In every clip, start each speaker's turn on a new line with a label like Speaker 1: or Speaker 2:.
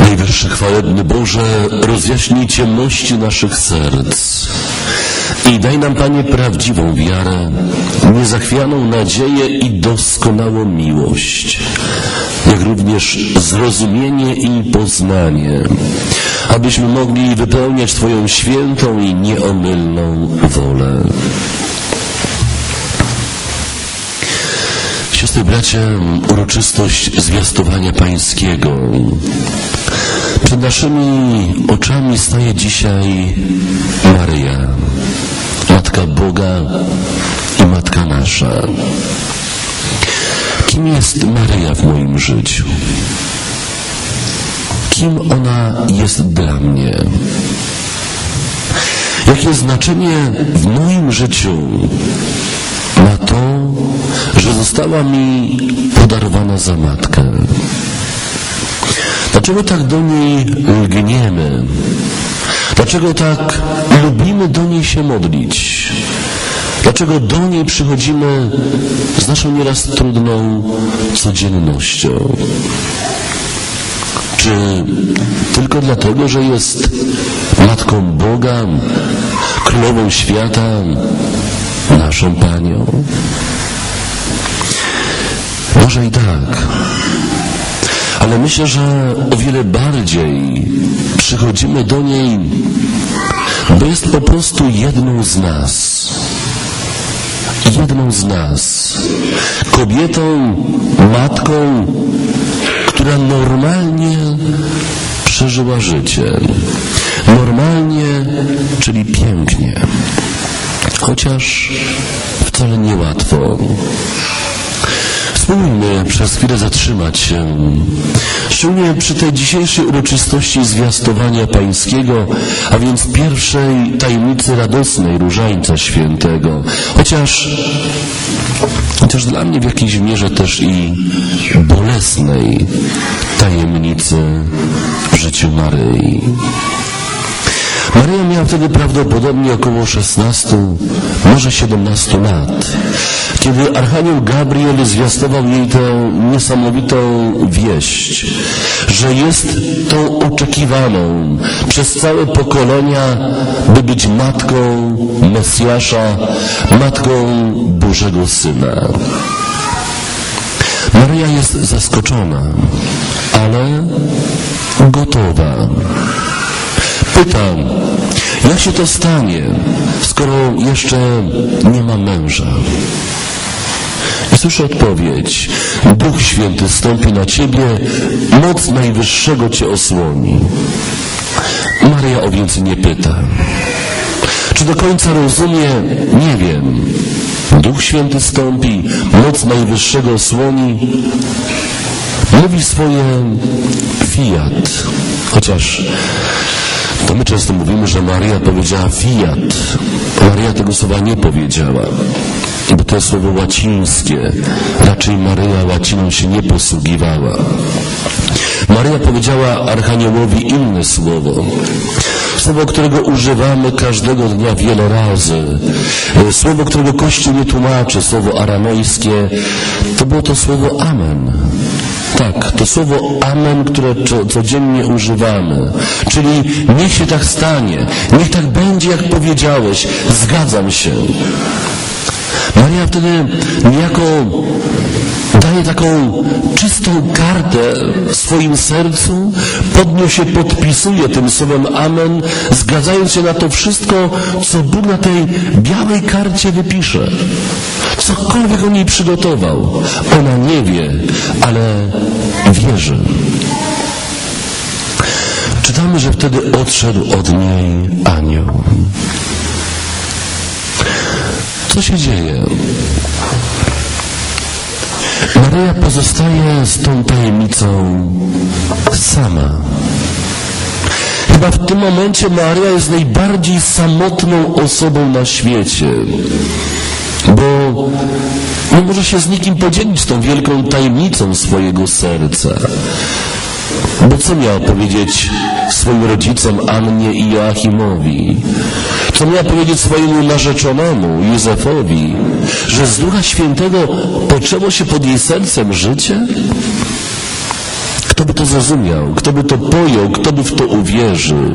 Speaker 1: Najwyższy chwalebny Boże, rozjaśnij ciemności naszych serc i daj nam, Panie, prawdziwą wiarę, niezachwianą nadzieję i doskonałą miłość, jak również zrozumienie i poznanie, abyśmy mogli wypełniać Twoją świętą i nieomylną wolę. Siostry, bracia, uroczystość zwiastowania Pańskiego. Przed naszymi oczami staje dzisiaj Maryja, Matka Boga i Matka nasza. Kim jest Maryja w moim życiu? Kim ona jest dla mnie? Jakie znaczenie w moim życiu ma to, że została mi podarowana za matkę? Dlaczego tak do niej lgniemy? Dlaczego tak lubimy do niej się modlić? Dlaczego do niej przychodzimy z naszą nieraz trudną codziennością? Czy tylko dlatego, że jest Matką Boga, Królową Świata, naszą Panią? Może i tak. Ale myślę, że o wiele bardziej przychodzimy do niej, bo jest po prostu jedną z nas. Jedną z nas. Kobietą, matką, która normalnie przeżyła życie. Normalnie, czyli pięknie. Chociaż wcale niełatwo. Spróbujmy przez chwilę zatrzymać się, szczególnie przy tej dzisiejszej uroczystości zwiastowania Pańskiego, a więc pierwszej tajemnicy radosnej Różańca Świętego, chociaż dla mnie w jakiejś mierze też i bolesnej tajemnicy w życiu Maryi. Maryja miała wtedy prawdopodobnie około 16, może 17 lat, kiedy Archanioł Gabriel zwiastował jej tę niesamowitą wieść, że jest tą oczekiwaną przez całe pokolenia, by być matką Mesjasza, matką Bożego Syna. Maryja jest zaskoczona, ale gotowa. Pytam, jak się to stanie, skoro jeszcze nie ma męża? I słyszę odpowiedź: Duch Święty stąpi na Ciebie, moc Najwyższego Cię osłoni. Maryja o więcej nie pyta. Czy do końca rozumie? Nie wiem. Duch Święty stąpi, moc Najwyższego osłoni. Mówi swoje fiat, chociaż to my często mówimy, że Maryja powiedziała fiat. Maryja tego słowa nie powiedziała, bo to jest słowo łacińskie. Raczej Maryja łaciną się nie posługiwała. Maryja powiedziała Archaniołowi inne słowo. Słowo, którego używamy każdego dnia wiele razy. Słowo, którego Kościół nie tłumaczy, słowo aramejskie, to było to słowo amen. Tak, to słowo amen, które codziennie używamy. Czyli niech się tak stanie, niech tak będzie, jak powiedziałeś, zgadzam się. Maryja wtedy niejako daje taką czystą kartę w swoim sercu, pod nią się podpisuje tym słowem amen, zgadzając się na to wszystko, co Bóg na tej białej karcie wypisze. Cokolwiek on jej przygotował. Ona nie wie, ale wierzy. Czytamy, że wtedy odszedł od niej anioł. Co się dzieje? Maryja pozostaje z tą tajemnicą sama. Chyba w tym momencie Maryja jest najbardziej samotną osobą na świecie, bo nie może się z nikim podzielić tą wielką tajemnicą swojego serca. Bo co miała powiedzieć swoim rodzicom Annie i Joachimowi? Co miała powiedzieć swojemu narzeczonemu Józefowi? Że z Ducha Świętego poczęło się pod jej sercem życie? Kto by to zrozumiał, kto by to pojął, kto by w to uwierzył.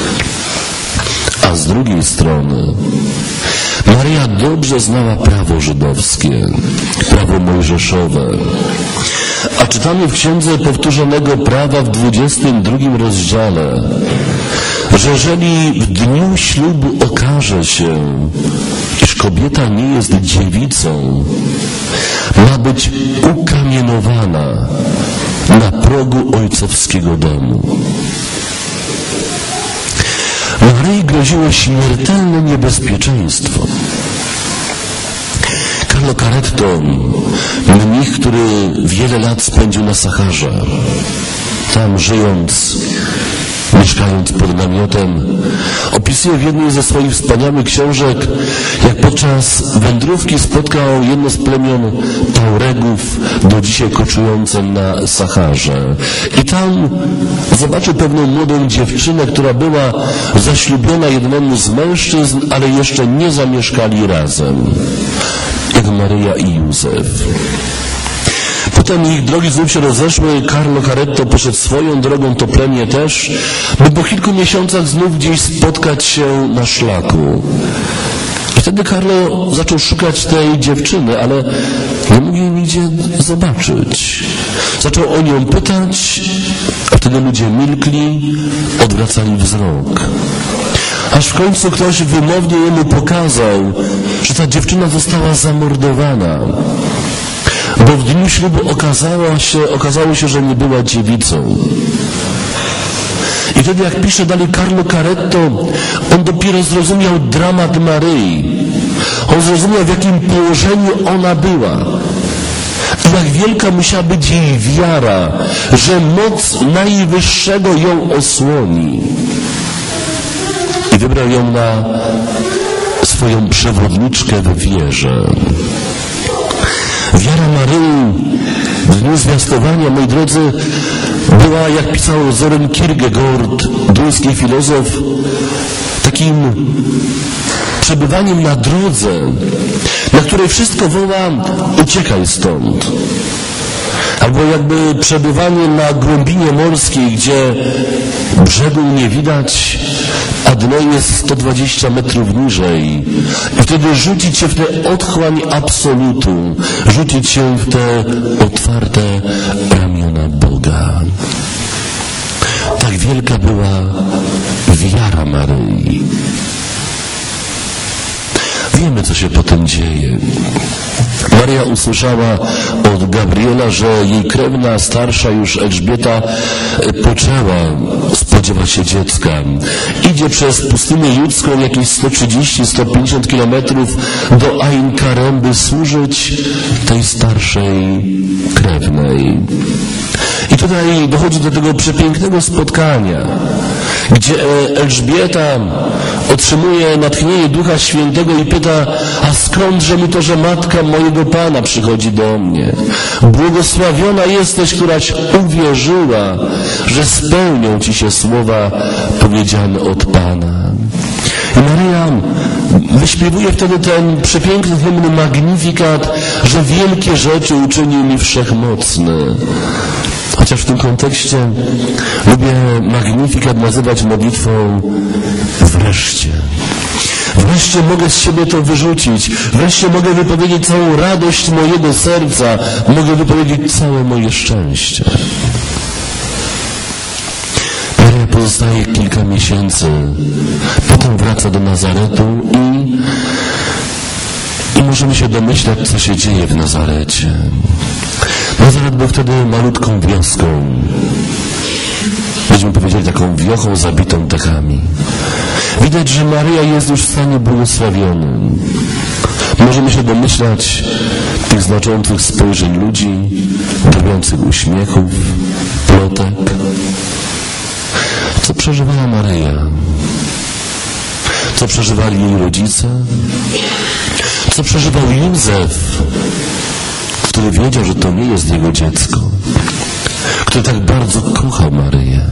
Speaker 1: A z drugiej strony Maryja dobrze znała prawo żydowskie, prawo mojżeszowe. A czytamy w Księdze Powtórzonego Prawa w 22 rozdziale, że jeżeli w dniu ślubu okaże się, iż kobieta nie jest dziewicą, ma być ukamienowana na progu ojcowskiego domu. Maryi groziło śmiertelne niebezpieczeństwo. Carlo Caretto, mnich, który wiele lat spędził na Saharze, tam żyjąc, mieszkając pod namiotem, opisuje w jednej ze swoich wspaniałych książek, jak podczas wędrówki spotkał jedno z plemion Tauregów, do dzisiaj koczujące na Saharze. I tam zobaczył pewną młodą dziewczynę, która była zaślubiona jednemu z mężczyzn, ale jeszcze nie zamieszkali razem, jak Maryja i Józef. Potem ich drogi znów się rozeszły, Carlo Caretto poszedł swoją drogą, to plemię też, by po kilku miesiącach znów gdzieś spotkać się na szlaku. I wtedy Carlo zaczął szukać tej dziewczyny, ale nie mógł jej nigdzie zobaczyć. Zaczął o nią pytać, a wtedy ludzie milkli, odwracali wzrok. Aż w końcu ktoś wymownie jemu pokazał, że ta dziewczyna została zamordowana, bo w dniu ślubu okazało się, że nie była dziewicą. I wtedy, jak pisze dalej Carlo Caretto, on dopiero zrozumiał dramat Maryi. On zrozumiał, w jakim położeniu ona była. I jak wielka musiała być jej wiara, że moc Najwyższego ją osłoni. I wybrał ją na swoją przewodniczkę w wierze. Wiara Maryi w dniu zwiastowania, moi drodzy, była, jak pisał Søren Kierkegaard, duński filozof, takim przebywaniem na drodze, na której wszystko woła: uciekaj stąd. Albo jakby przebywanie na głębinie morskiej, gdzie brzegu nie widać, a dno jest 120 metrów niżej. I wtedy rzucić się w tę otchłań absolutu, rzucić się w te otwarte ramiona Boga. Tak wielka była wiara Maryi. Wiemy, co się potem dzieje. Maryja usłyszała od Gabriela, że jej krewna, starsza już Elżbieta, poczęła spodziewać się dziecka. Idzie przez pustynię judzką jakieś 130-150 kilometrów do Ain Karem, by służyć tej starszej krewnej. I tutaj dochodzi do tego przepięknego spotkania, gdzie Elżbieta otrzymuje natchnienie Ducha Świętego i pyta: a skądże mi to, że matka mojego Pana przychodzi do mnie? Błogosławiona jesteś, któraś uwierzyła, że spełnią Ci się słowa powiedziane od Pana. I Maryja wyśpiewuje wtedy ten przepiękny hymn Magnifikat, że wielkie rzeczy uczynił mi Wszechmocny. Chociaż w tym kontekście lubię Magnifikat nazywać modlitwą wreszcie. Wreszcie mogę z siebie to wyrzucić. Wreszcie mogę wypowiedzieć całą radość mojego serca. Mogę wypowiedzieć całe moje szczęście. Maryja pozostaje kilka miesięcy. Potem wraca do Nazaretu i możemy się domyślać, co się dzieje w Nazarecie. Nazaret był wtedy malutką wioską. Byśmy powiedzieli taką wiochą zabitą dachami. Widać, że Maryja jest już w stanie błogosławionym. Możemy się domyślać tych znaczących spojrzeń ludzi, drwiących uśmiechów, plotek. Co przeżywała Maryja? Co przeżywali jej rodzice? Co przeżywał Józef, który wiedział, że to nie jest jego dziecko, który tak bardzo kochał Maryję?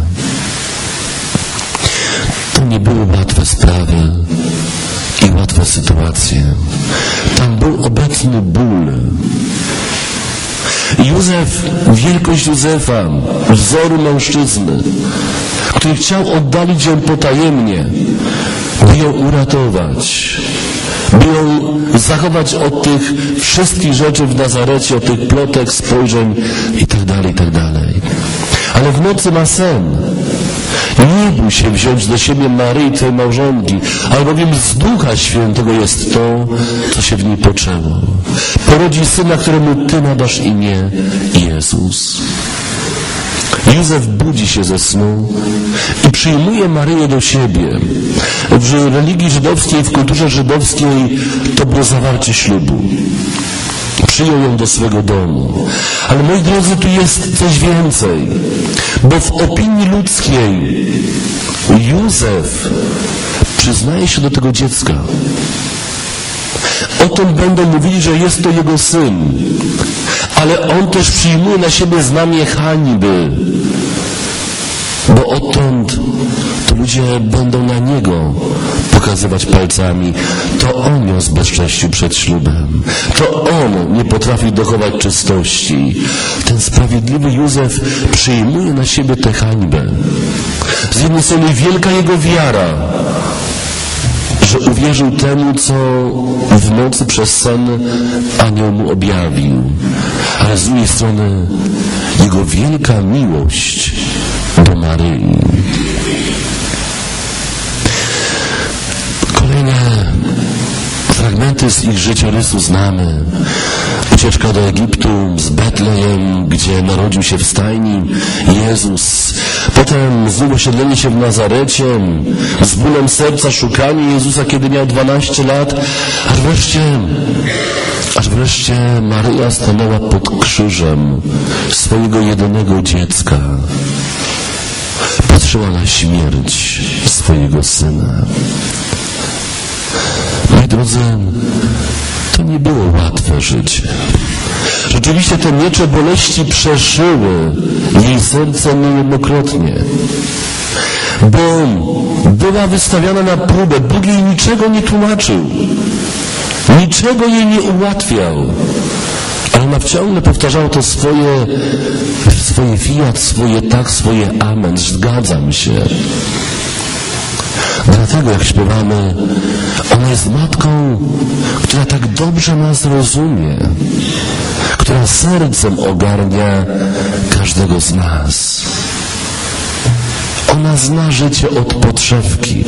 Speaker 1: To nie były łatwe sprawy i łatwe sytuacje. Tam był obecny ból. Józef, wielkość Józefa, wzoru mężczyzny, który chciał oddalić ją potajemnie, by ją uratować, by ją zachować od tych wszystkich rzeczy w Nazarecie, od tych plotek, spojrzeń itd., itd. Ale w nocy ma sen. Nie bój się wziąć do siebie Maryi, twojej małżonki, albowiem z Ducha Świętego jest to, co się w niej poczęło. Porodzi syna, któremu Ty nadasz imię Jezus. Józef budzi się ze snu i przyjmuje Maryję do siebie. W religii żydowskiej, w kulturze żydowskiej to było zawarcie ślubu. Przyjął ją do swego domu. Ale moi drodzy, tu jest coś więcej. Bo w opinii ludzkiej Józef przyznaje się do tego dziecka. O tym będą mówili, że jest to jego syn. Ale on też przyjmuje na siebie znamię hańby. Bo odtąd to ludzie będą na niego pokazywać palcami. To on ją zbezcześcił przed ślubem. To on nie potrafi dochować czystości. Ten sprawiedliwy Józef przyjmuje na siebie tę hańbę. Z jednej strony wielka jego wiara, że uwierzył temu, co w nocy przez sen anioł mu objawił. Ale z drugiej strony jego wielka miłość do Maryi. Kolejne fragmenty z ich życiorysu znamy. Ucieczka do Egiptu, z Betlejem, gdzie narodził się w stajni Jezus. Potem znów osiedlenie się w Nazarecie, z bólem serca szukanie Jezusa, kiedy miał 12 lat, aż wreszcie Maryja stanęła pod krzyżem swojego jedynego dziecka. Patrzyła na śmierć swojego syna. Moi drodzy, to nie było łatwe życie. Rzeczywiście te miecze boleści przeszyły jej serce niejednokrotnie, bo była wystawiana na próbę. Bóg jej niczego nie tłumaczył, niczego jej nie ułatwiał, ale ona ciągle powtarzała to swoje fiat, swoje tak, swoje amen, zgadzam się. Dlatego jak śpiewamy, ona jest matką, która tak dobrze nas rozumie, która sercem ogarnia każdego z nas. Ona zna życie od podszewki.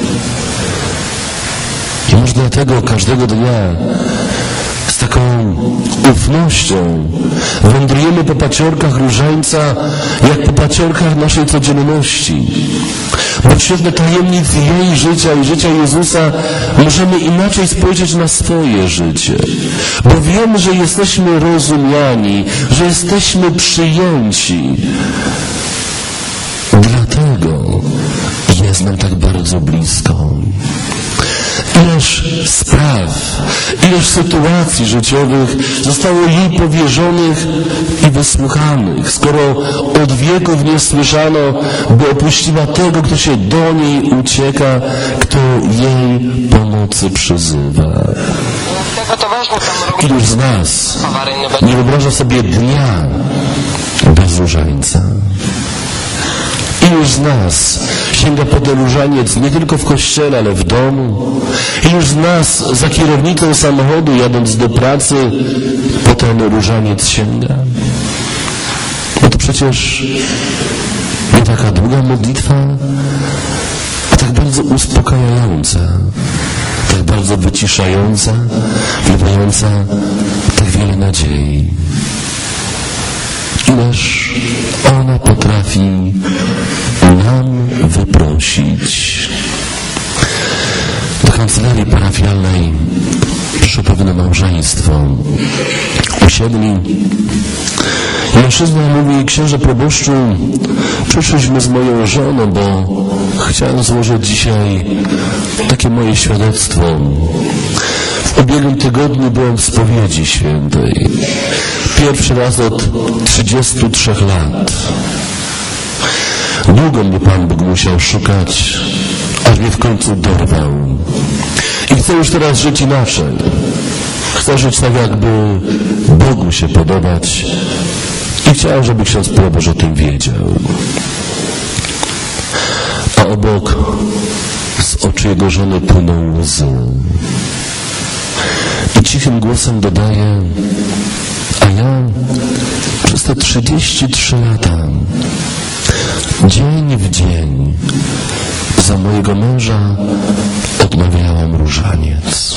Speaker 1: I może dlatego każdego dnia z taką ufnością wędrujemy po paciorkach różańca, jak po paciorkach naszej codzienności. Bo w świetle tajemnic jej życia i życia Jezusa możemy inaczej spojrzeć na swoje życie. Bo wiemy, że jesteśmy rozumiani, że jesteśmy przyjęci. Dlatego jest nam tak bardzo blisko. Ileż spraw, ileż sytuacji życiowych zostało jej powierzonych i wysłuchanych, skoro od wieków nie słyszano, by opuściła tego, kto się do niej ucieka, kto jej pomocy przyzywa. Iluż z nas nie wyobraża sobie dnia bez różańca? Iluż z nas sięga po ten różaniec nie tylko w kościele, ale w domu? Iluż z nas za kierownicą samochodu, jadąc do pracy, po ten różaniec sięga? Bo to przecież nie taka długa modlitwa, a tak bardzo uspokajająca, tak bardzo wyciszająca, wlewająca tak wiele nadziei. Ileż ona potrafi nam wyprosić. Do kancelarii parafialnej przyszło pewne małżeństwo. Usiedli i mężczyzna mówi: księże proboszczu, przyszliśmy z moją żoną, bo chciałem złożyć dzisiaj takie moje świadectwo. W ubiegłym tygodniu byłem w spowiedzi świętej. Pierwszy raz od 33 lat. Długo mnie Pan Bóg musiał szukać, aż mnie w końcu dorwał. I chcę już teraz żyć inaczej. Chcę żyć tak, jakby Bogu się podobać I chciałem, żeby ksiądz proboszcz o tym wiedział. A obok z oczu jego żony płyną łzy. I cichym głosem dodaje: a ja przez te 33 lata, dzień w dzień, za mojego męża odmawiałam różaniec.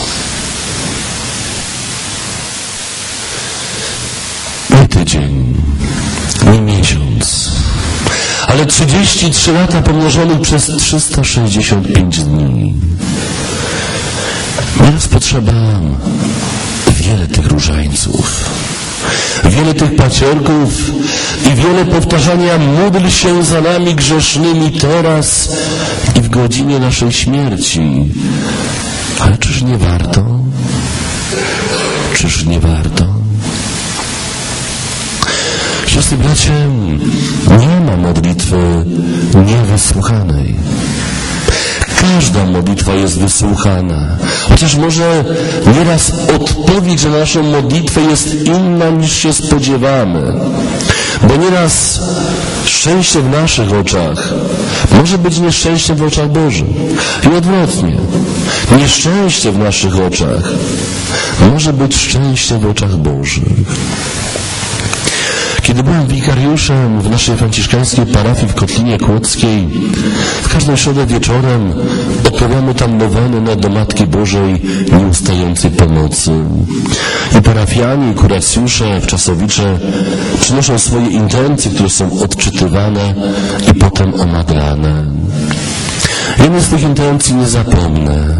Speaker 1: Nie tydzień, nie miesiąc, ale 33 lata pomnożonych przez 365 dni. Nieraz potrzeba wiele tych różańców, wiele tych paciorków i wiele powtarzania: módl się za nami grzesznymi teraz i w godzinie naszej śmierci. Ale czyż nie warto? Czyż nie warto? Siostry, bracie, nie ma modlitwy niewysłuchanej. Każda modlitwa jest wysłuchana. Chociaż może nieraz odpowiedź na naszą modlitwę jest inna, niż się spodziewamy. Bo nieraz szczęście w naszych oczach może być nieszczęściem w oczach Bożych. I odwrotnie. Nieszczęście w naszych oczach może być szczęściem w oczach Bożych. Kiedy byłem wikariuszem w naszej franciszkańskiej parafii w Kotlinie Kłodzkiej, w każdą środę wieczorem odprawiamy tam noweny do Matki Bożej Nieustającej Pomocy. I parafianie, i kuracjusze, wczasowicze przynoszą swoje intencje, które są odczytywane i potem omawiane. Jednej z tych intencji nie zapomnę.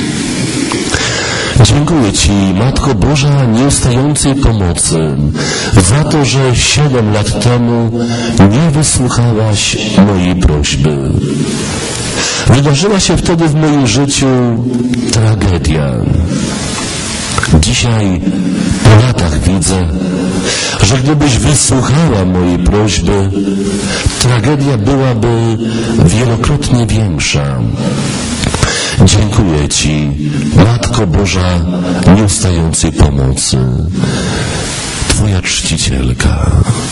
Speaker 1: Dziękuję Ci, Matko Boża Nieustającej Pomocy, za to, że 7 lat temu nie wysłuchałaś mojej prośby. Wydarzyła się wtedy w moim życiu tragedia. Dzisiaj, po latach widzę, że gdybyś wysłuchała mojej prośby, tragedia byłaby wielokrotnie większa. Dziękuję Ci, Matko Boża Nieustającej Pomocy, Twoja czcicielka.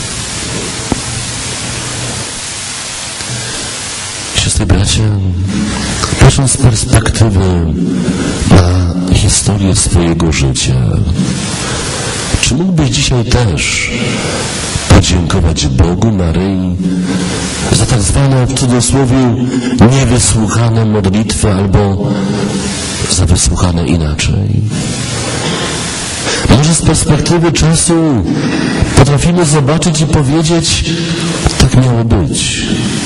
Speaker 1: Siostry, bracia, patrząc z perspektywy na historię swojego życia, czy mógłbyś dzisiaj też podziękować Bogu, Maryi za tak zwane, w cudzysłowie, niewysłuchane modlitwy albo za wysłuchane inaczej? Może z perspektywy czasu potrafimy zobaczyć i powiedzieć: tak miało być.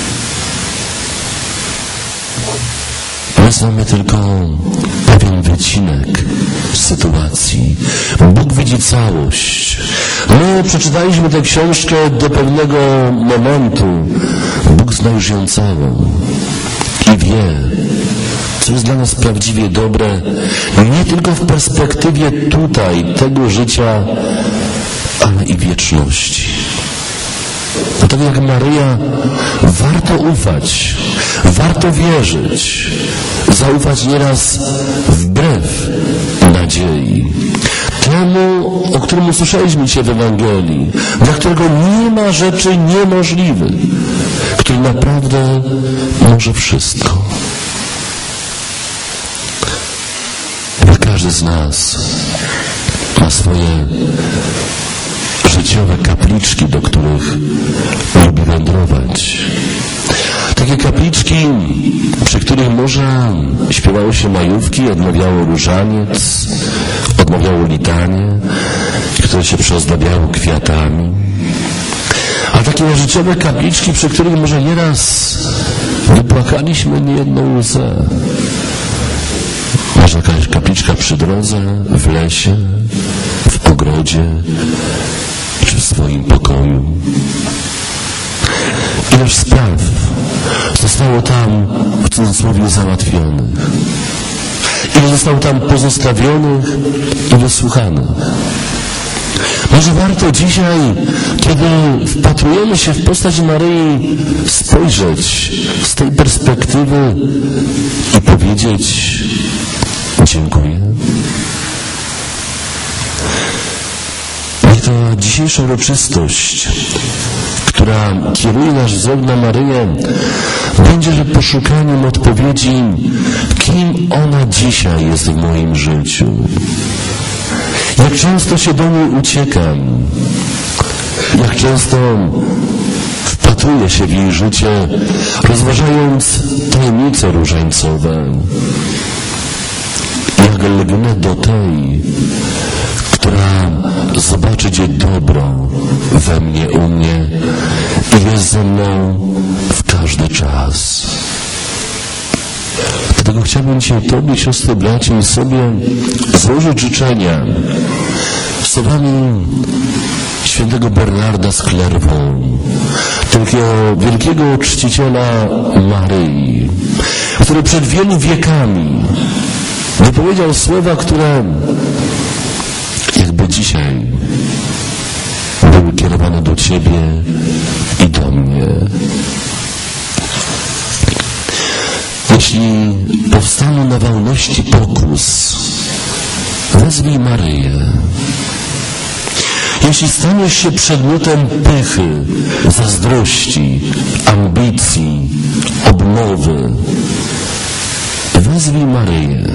Speaker 1: My znamy tylko pewien wycinek sytuacji. Bóg widzi całość. My przeczytaliśmy tę książkę do pewnego momentu. Bóg zna już ją całą i wie, co jest dla nas prawdziwie dobre, nie tylko w perspektywie tutaj, tego życia, ale i wieczności. No tak jak Maryja, warto ufać, warto wierzyć, zaufać nieraz wbrew nadziei. Temu, o którym usłyszeliśmy dzisiaj w Ewangelii, dla którego nie ma rzeczy niemożliwych, który naprawdę może wszystko. Każdy z nas ma swoje życiowe kapliczki, do których lubi wędrować. Takie kapliczki, przy których może śpiewało się majówki, odmawiało różaniec, odmawiało litanie, które się przyozdabiało kwiatami. A takie życiowe kapliczki, przy których może nieraz wypłakaliśmy niejedną łzę. Może jakaś kapliczka przy drodze, w lesie, w ogrodzie, czy w swoim pokoju. Ileż spraw zostało tam w cudzysłowie załatwionych. Ile zostało tam pozostawionych i wysłuchanych. Może warto dzisiaj, kiedy wpatrujemy się w postać Maryi, spojrzeć z tej perspektywy i powiedzieć: dziękuję. Taka dzisiejsza uroczystość, która kieruje nasz wzrok na Maryję, będzie poszukaniem odpowiedzi, kim ona dzisiaj jest w moim życiu. Jak często się do niej uciekam, jak często wpatruję się w jej życie, rozważając tajemnice różańcowe, jak lgnę do tej, która zobaczy Cię dobro we mnie, u mnie i jest ze mną w każdy czas. Dlatego chciałbym dzisiaj Tobie, siostry, bracie, i sobie złożyć życzenia słowami świętego Bernarda z Clairvaux, takiego wielkiego czciciela Maryi, który przed wielu wiekami wypowiedział słowa, które jakby dzisiaj były kierowane do Ciebie i do mnie. Jeśli powstaną na wolności pokus, wezwij Maryję. Jeśli staniesz się przedmiotem pychy, zazdrości, ambicji, obmowy, wezwij Maryję.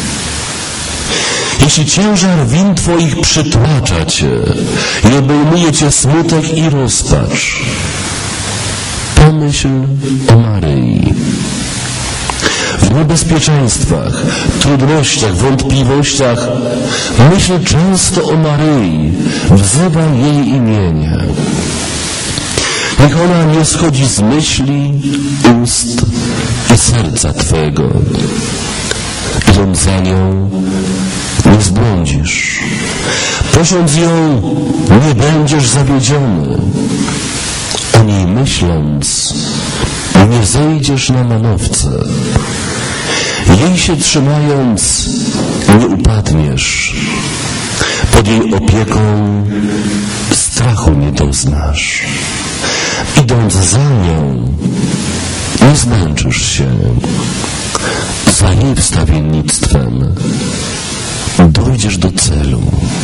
Speaker 1: Jeśli ciężar win Twoich przytłacza Cię i obejmuje Cię smutek i rozpacz, pomyśl o Maryi. W niebezpieczeństwach, trudnościach, wątpliwościach myśl często o Maryi, wzywaj jej imienia. Niech ona nie schodzi z myśli, ust i serca Twego. Idąc za nią, nie zbłądzisz. Prosząc ją, nie będziesz zawiedziony. O niej myśląc, nie zejdziesz na manowce. Jej się trzymając, nie upadniesz. Pod jej opieką strachu nie doznasz. Idąc za nią, nie zmęczysz się. Za jej wstawiennictwem dojdziesz do celu.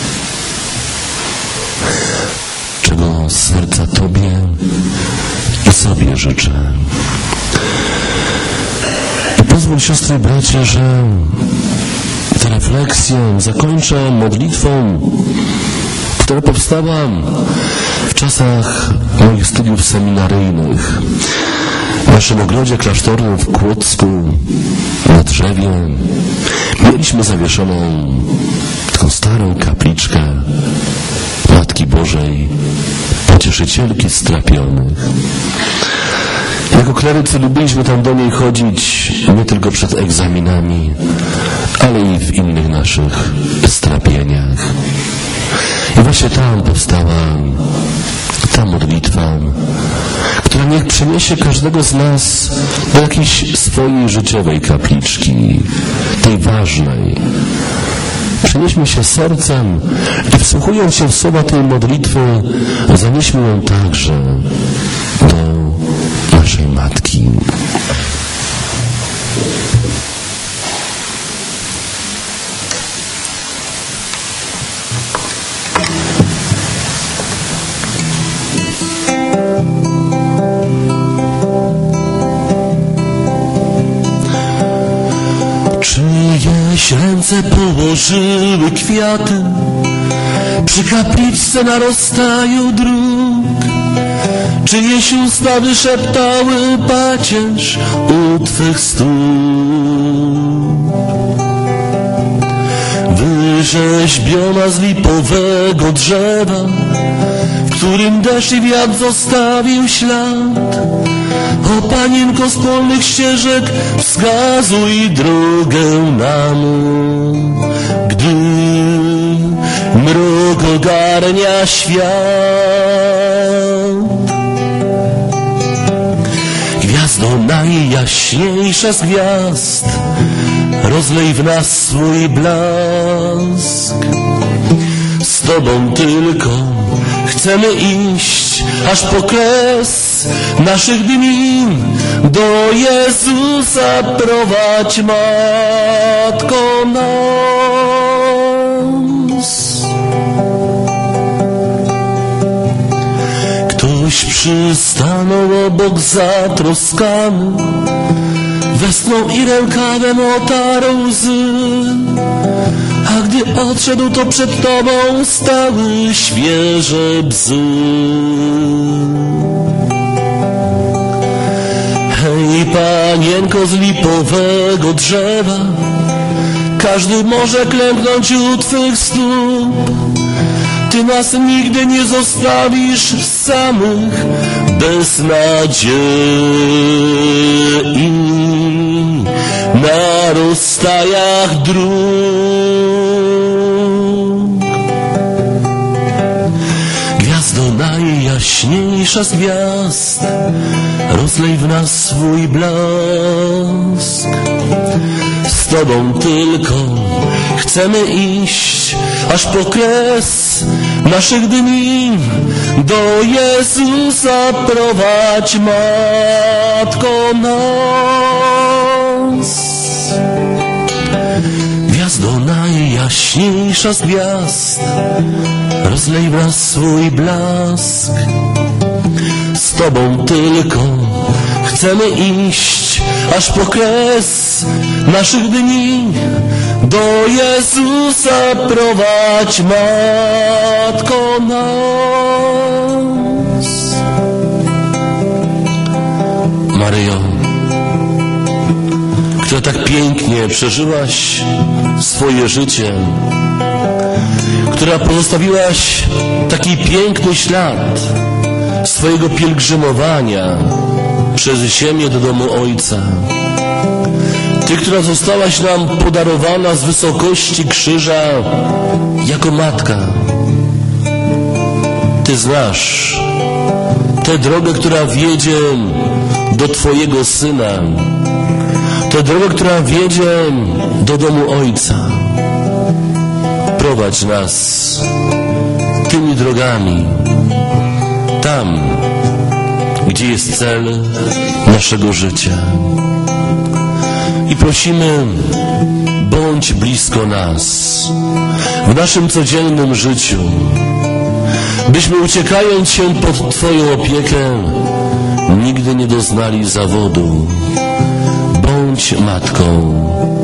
Speaker 1: Czego z serca Tobie i sobie życzę. I pozwól, siostry i bracie, że tę refleksję zakończę modlitwą, która powstała w czasach moich studiów seminaryjnych. W naszym ogrodzie klasztornym w Kłodzku, na drzewie, mieliśmy zawieszoną taką starą kapliczkę Matki Bożej, Pocieszycielki strapionych. Jako klerycy lubiliśmy tam do niej chodzić nie tylko przed egzaminami, ale i w innych naszych strapieniach. I właśnie tam powstała ta modlitwa, która niech przeniesie każdego z nas do jakiejś swojej życiowej kapliczki, tej ważnej. Przenieśmy się sercem i wsłuchując się w słowa tej modlitwy, zanieśmy ją także do naszej Matki. Czyjeś ręce położyły kwiaty przy kapliczce na rozstaju dróg, czyjeś usta wyszeptały pacierz u Twych stóp. Wyrzeźbiona z lipowego drzewa, w którym deszcz i wiatr zostawił ślad. O Panienko z polnych ścieżek, wskazuj drogę nam, gdy mrok ogarnia świat. Gwiazdo najjaśniejsza z gwiazd, rozlej w nas swój blask. Z Tobą tylko chcemy iść, aż po kres naszych dni. Do Jezusa prowadź, Matko nas. przystaną obok zatroskany, westchnął i rękawem otarł łzy. A gdy odszedł, to przed tobą stały świeże bzy. Hej, panienko z lipowego drzewa, każdy może klęknąć u twych stóp. Ty nas nigdy nie zostawisz samych bez nadziei na rozstajach dróg. Gwiazdo najjaśniejsza z gwiazd, rozlej w nas swój blask. Z Tobą tylko chcemy iść, aż po kres naszych dni. Do Jezusa prowadź, Matko nas. Gwiazdo najjaśniejsza z gwiazd, rozlej w nas swój blask. Z Tobą tylko chcemy iść, aż po kres naszych dni. Do Jezusa prowadź, Matko nas. Maryjo, która tak pięknie przeżyłaś swoje życie, która pozostawiłaś taki piękny ślad swojego pielgrzymowania przez ziemię do domu Ojca. Ty, która zostałaś nam podarowana z wysokości krzyża jako matka. Ty znasz tę drogę, która wiedzie do Twojego Syna, tę drogę, która wiedzie do domu Ojca. Prowadź nas tymi drogami, tam, gdzie jest cel naszego życia. I prosimy, bądź blisko nas, w naszym codziennym życiu, byśmy uciekając się pod Twoją opiekę, nigdy nie doznali zawodu. Bądź Matką